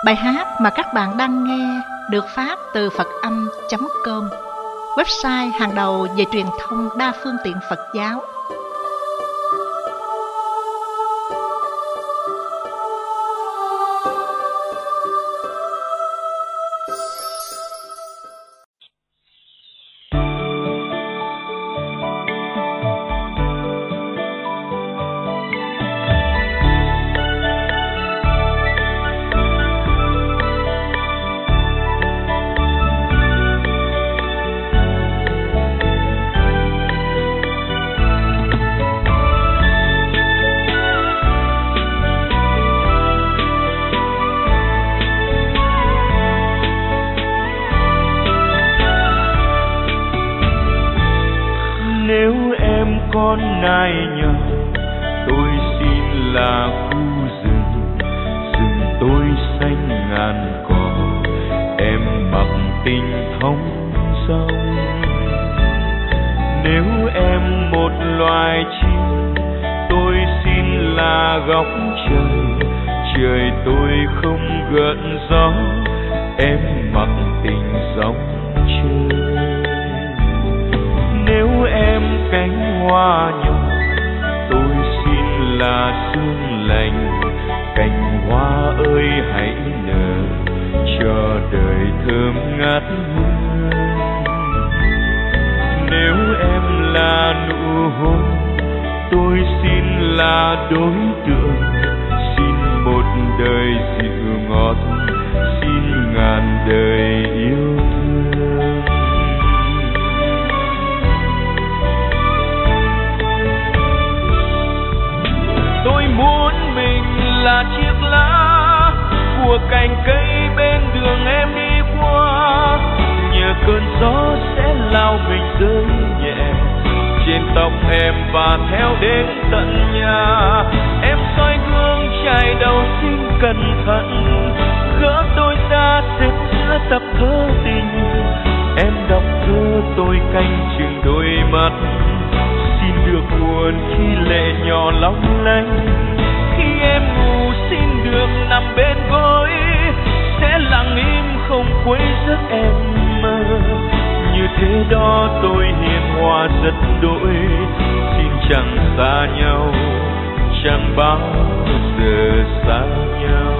Bài hát mà các bạn đang nghe được phát từ Phật-âm.com, website hàng đầu về truyền thông đa phương tiện Phật giáo. Con nài nhờ tôi xin là khu rừng, rừng tôi xanh ngàn cỏ, em mặc tình thông dong. Nếu em một loài chim, tôi xin là góc trời, trời tôi không gợn gió, em mặc tình gióng trời. Nếu em cánh hoa nhỏ, tôi xin là sương lành, cành hoa ơi hãy nở cho đời thơm ngát hương. Nếu em là nụ hôn, tôi xin là đối tượng, xin một đời dịu ngọt, xin ngàn đời yêu thương. Tôi muốn mình là chiếc lá của cành cây bên đường em đi qua, nhờ cơn gió sẽ lao mình rơi nhẹ trên tóc em và theo đến tận nhà. Em soi gương chải đầu xin cẩn thận, gỡ tôi ra xếp giữa tập thơ tình. Em đọc thơ tôi canh chừng đôi mắt, xin được buồn khi lệ nhỏ long lanh. Khi em ngủ xin được nằm bên gối, sẽ lặng im không quấy giấc em mơ. Như thế đó tôi hiền hòa rất đỗi, xin chẳng xa nhau, chẳng bao giờ xa nhau.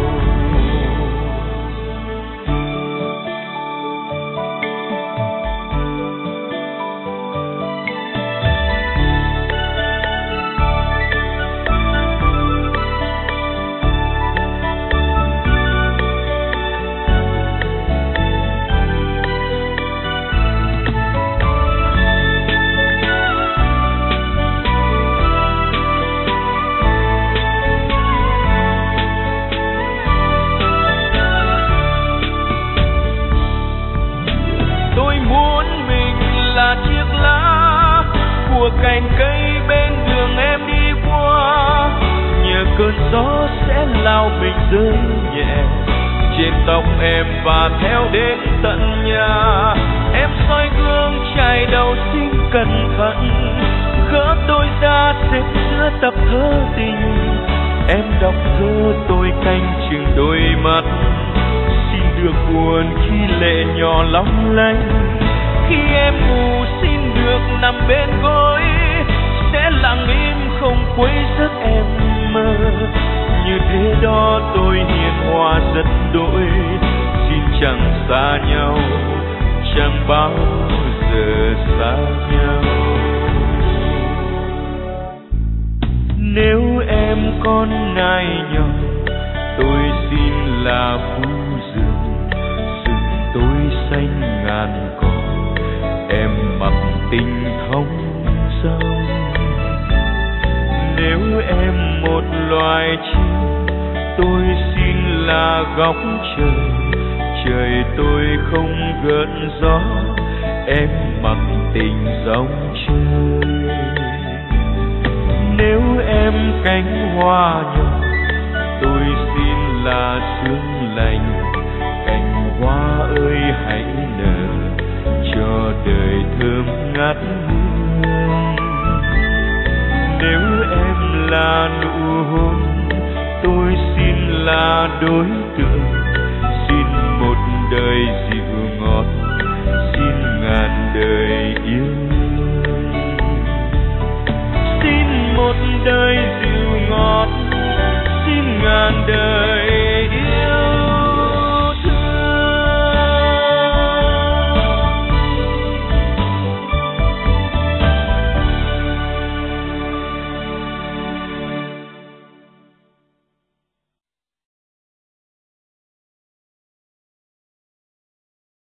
Cành cây bên đường em đi qua, nhờ cơn gió sẽ lao mình rơi nhẹ trên tóc em và theo đến tận nhà. Em soi gương chải đầu xin cẩn thận, gỡ tôi ra xếp giữa tập thơ tình. Em đọc thơ tôi canh chừng đôi mắt, xin được buồn khi lệ nhỏ long lanh. Khi em ngủ xin được nằm bên gối, sẽ lặng im không quấy giấc em mơ. Như thế đó tôi hiền hòa rất đỗi, xin chẳng xa nhau, chẳng bao giờ xa nhau. Nếu em con nai nhỏ, tôi xin là khu rừng, rừng tôi xanh ngàn cỏ, em mặc tình thông dong. Nếu em một loài chim, tôi xin là góc trời, trời tôi không gợn gió, em mặc tình gióng trời. Nếu em cánh hoa nhỏ, tôi xin là sương lành, cành hoa ơi hãy nở cho đời thơm ngát hương. Nếu em là nụ hôn, tôi xin là đối tượng. Xin một đời dịu ngọt, xin ngàn đời yêu. Xin một đời dịu ngọt, xin ngàn đời